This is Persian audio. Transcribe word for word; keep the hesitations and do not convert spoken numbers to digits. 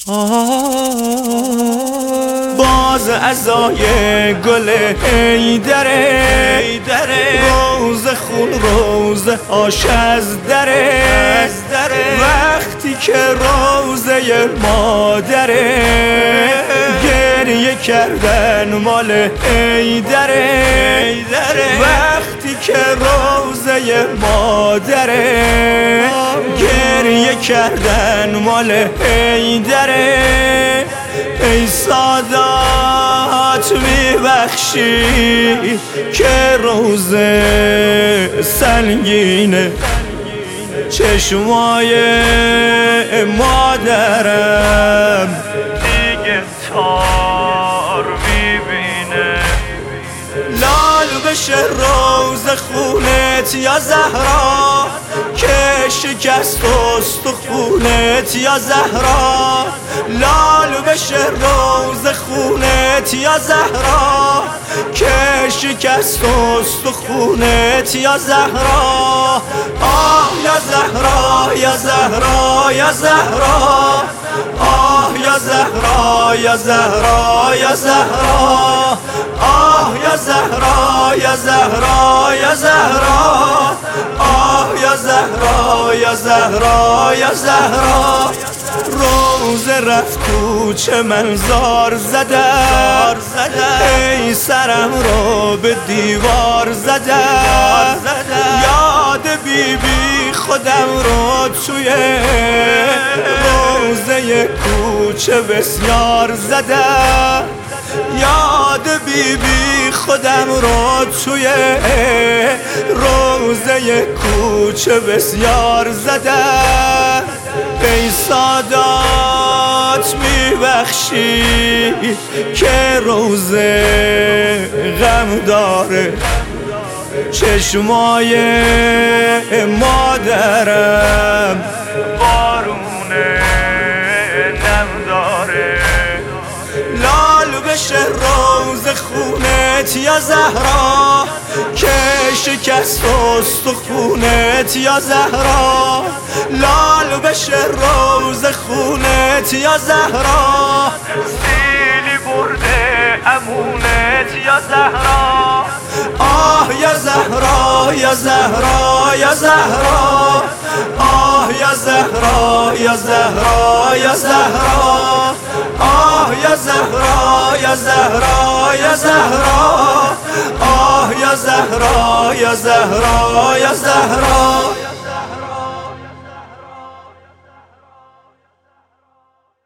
باز ازای گل هیدره، روز خون روز هاش از دره، وقتی که روزه مادره گریه کردن مال هیدره، وقتی که روزه مادره گریه کردن مال هیدره. ای سادات میبخشی که روزه سنگینه، چشمای مادرم دیگه تار میبینه. لال بشه روز خونت یا زهرا که شکست استخونت یا زهرا، لال بشه روز خونت یا زهرا که شکست استخونت یا زهرا. آه یا زهرا یا زهرا یا زهرا، آه یا زهرا یا زهرا یا زهرا، آه یا زهرا یا زهرا یا زهرا، آه یا زهرا یا زهرا یا زهرا. روز رفت کوچه من زار زدم، ای سرم رو به دیوار زدم، یاد بی بی خودم رو توی روزه کوچه بسیار زدم، یاد بی بی خودم رو توی روزه کوچه بسیار زدم. ای سادات میبخشی که روزه غم داره، چشمای مادرم بارونه نم داره. لال بشه روز خونت یا زهرا که شکست استخونت یا زهرا، لال بشه روز خونت یا زهرا، سیلی برده امونت یا زهرا. آه یا زهرا یا زهرا یا زهرا، آه یا زهرا یا زهرا یا زهرا، آه یا زهرا یا زهرا یا زهرا، آه یا زهرا یا زهرا یا زهرا.